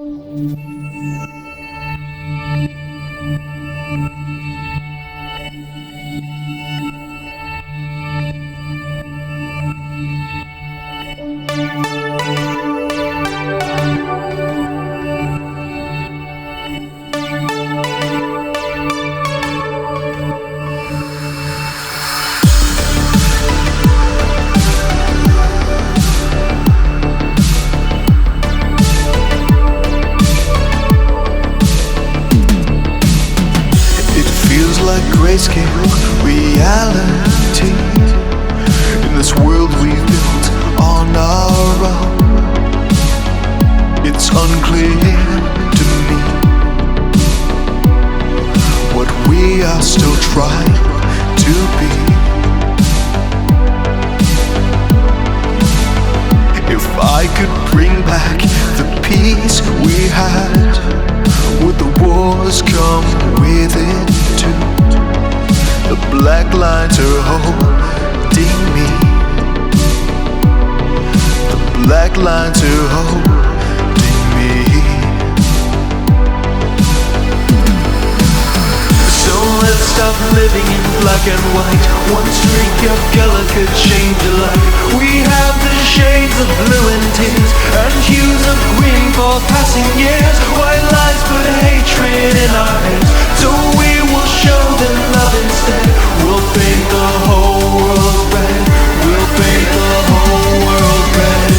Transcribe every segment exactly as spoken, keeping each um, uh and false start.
Like grayscale reality in this world we've built on our own. It's unclear to me what we are still trying to be. If I could bring back the peace we had, would the wars come with it too? The black lines are holding me. The black lines are holding me. So let's stop living in black and white. One streak of color could change a life. We have the shades of blue and tears, and hues of green for passing years. White lies put hatred in our heads, so we will show them love instead. We'll paint the whole world red. We'll paint the whole world red.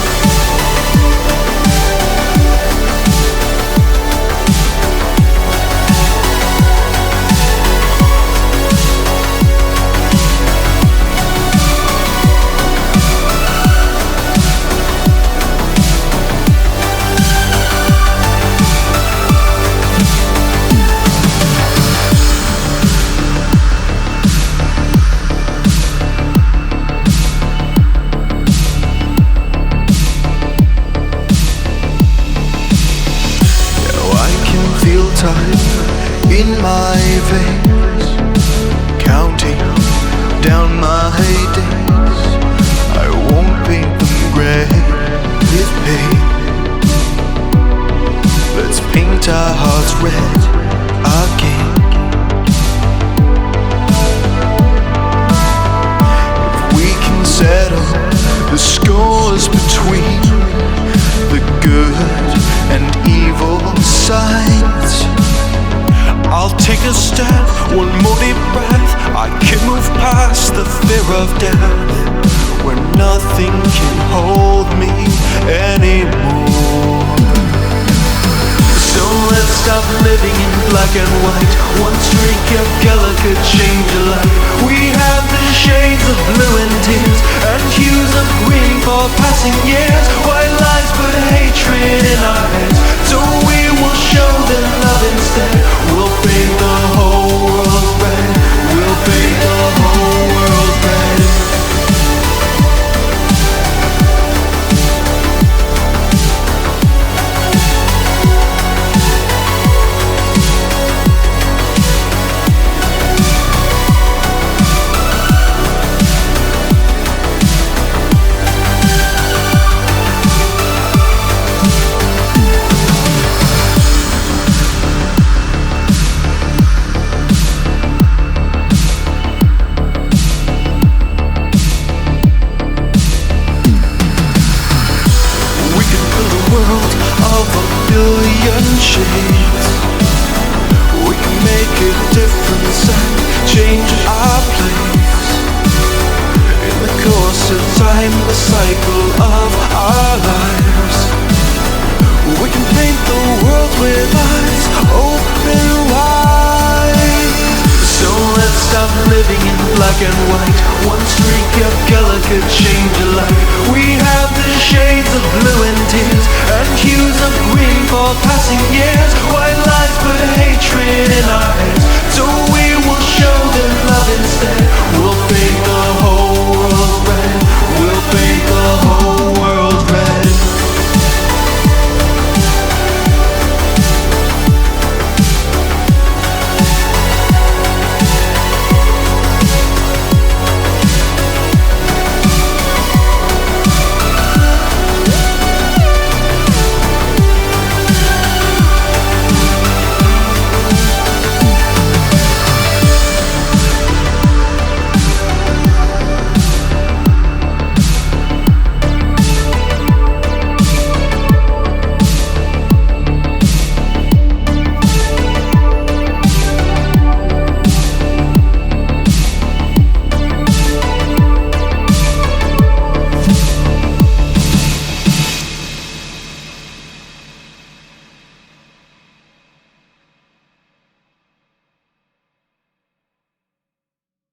Time in my veins, counting down my days. I won't paint them grey with pain. Let's paint our hearts red again. If we can settle the scores between the good and evil sides, I'll take a stand, one more deep breath. I can move past the fear of death, where nothing can hold me anymore. So let's stop living in black and white. One streak of color could change a life. We have the shades of blue and tears, and hues of green for passing years. White lies put hatred in our heads, so we will show them love instead. We'll paint the whole world red. We'll paint the whole world red. Shades. We can make a difference and change our place. In the course of time, the cycle of our lives, we can paint the world with eyes open wide. So let's stop living in black and white. One streak of color could change a life. We have the shades of blue and tears, and hues of green for passing years. White lies put hatred in our heads,